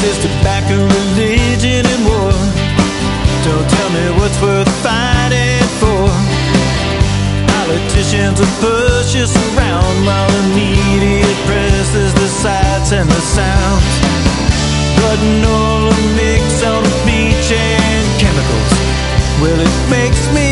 There's tobacco, religion, and war. Don't tell me what's worth fighting for. Politicians will push us around while the media presses the sights and the sounds. Putting all the mix on the beach and chemicals, well, it makes me